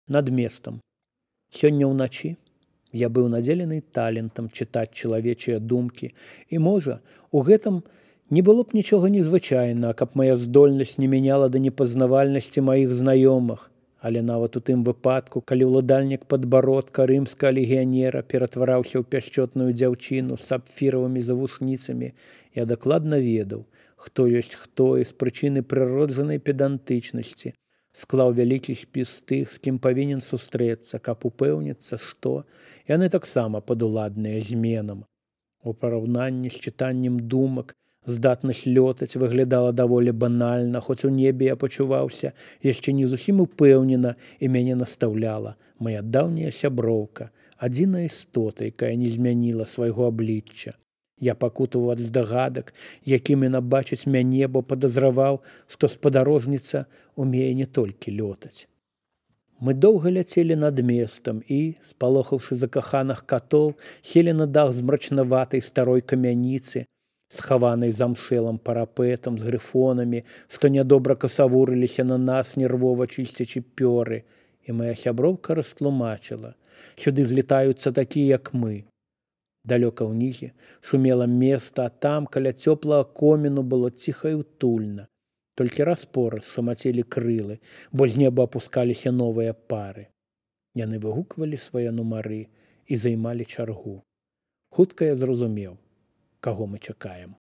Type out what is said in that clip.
над местам. Сёння ўначы я быў надзелены талентам чытаць чалавечыя думкі, і, можа, у гэтым не было б нічога незвычайнага, каб мая здольнасць не мяняла да непазнавальнасці маіх знаёмых, але нават у тым выпадку, калі ўладальнік падбародка рымскага легіянера ператвараўся ў пяшчотную дзяўчыну з сапфіравымі завушніцамі, я дакладна ведаў, хто ёсць хто і з прычыны прыроджанай педантычнасці склаў вялікі спіс тых, з кім павінен сустрэцца, каб упэўніцца, што яны таксама падуладныя зменам. У параўнанні з чытаннем думак здатнасць лётаць выглядала даволі банальна, хоць у небе я пачуваўся яшчэ не зусім упэўнена, і мяне настаўляла мая даўняя сяброўка, адзіная істота, якая не змяніла свайго аблічча. Я пакутаваў ад здагадак, якім яна бачыць мяне, бо падазраваў, што спадарожніца умее не толькі лётаць. Мы доўга ляцелі над местам і, спалохаўшы закаханых катоў, селі на дах з мрачнаватай старой камяніцы, схаванай замшэлым парапетам з грыфонамі, што нядобра касавурыліся на нас, нервова чысцячы пёры, і мая сяброўка растлумачыла: сюды злетаюцца такія, як мы. Далёка ўнізе шумела места, а там, каля цёплага коміну, было ціха і ўтульна. Толькі раз-пораз шамацелі крылы, бо з неба апускаліся новыя пары. Яны выгуквалі свае нумары і займалі чаргу. Хутка я зразумеў, каго мы чакаем.